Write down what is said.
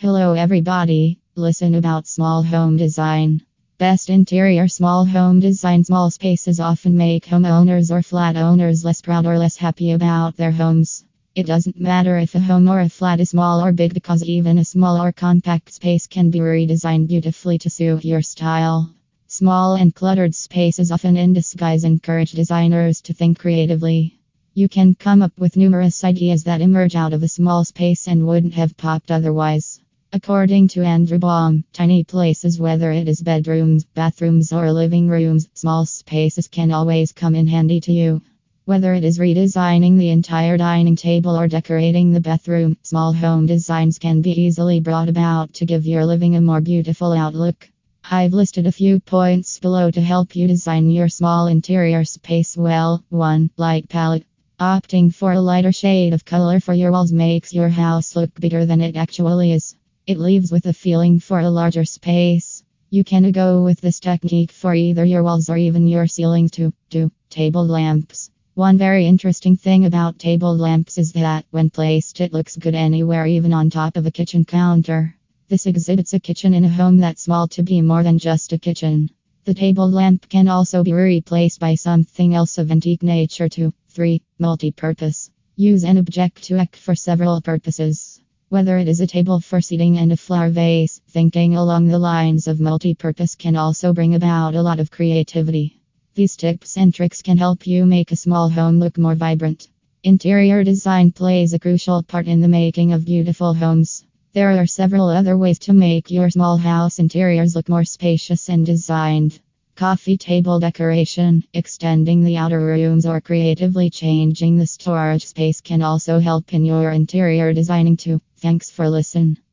Hello, everybody. Listen about small home design. Best interior small home design. Small spaces often make homeowners or flat owners less proud or less happy about their homes. It doesn't matter if a home or a flat is small or big, because even a small or compact space can be redesigned beautifully to suit your style. Small and cluttered spaces, often in disguise, encourage designers to think creatively. You can come up with numerous ideas that emerge out of a small space and wouldn't have popped otherwise. According to Andrew Baum, tiny places, whether it is bedrooms, bathrooms, or living rooms, small spaces can always come in handy to you. Whether it is redesigning the entire dining table or decorating the bathroom, small home designs can be easily brought about to give your living a more beautiful outlook. I've listed a few points below to help you design your small interior space well. 1. Light palette. Opting for a lighter shade of color for your walls makes your house look bigger than it actually is. It leaves with a feeling for a larger space. You can go with this technique for either your walls or even your ceilings too. 2. Table lamps. One very interesting thing about table lamps is that when placed, it looks good anywhere, even on top of a kitchen counter. This exhibits a kitchen in a home that's small to be more than just a kitchen. The table lamp can also be replaced by something else of antique nature too. 3. Multi-purpose. Use an object to act for several purposes. Whether it is a table for seating and a flower vase, thinking along the lines of multi-purpose can also bring about a lot of creativity. These tips and tricks can help you make a small home look more vibrant. Interior design plays a crucial part in the making of beautiful homes. There are several other ways to make your small house interiors look more spacious and designed. Coffee table decoration, extending the outer rooms, or creatively changing the storage space can also help in your interior designing too. Thanks for listening.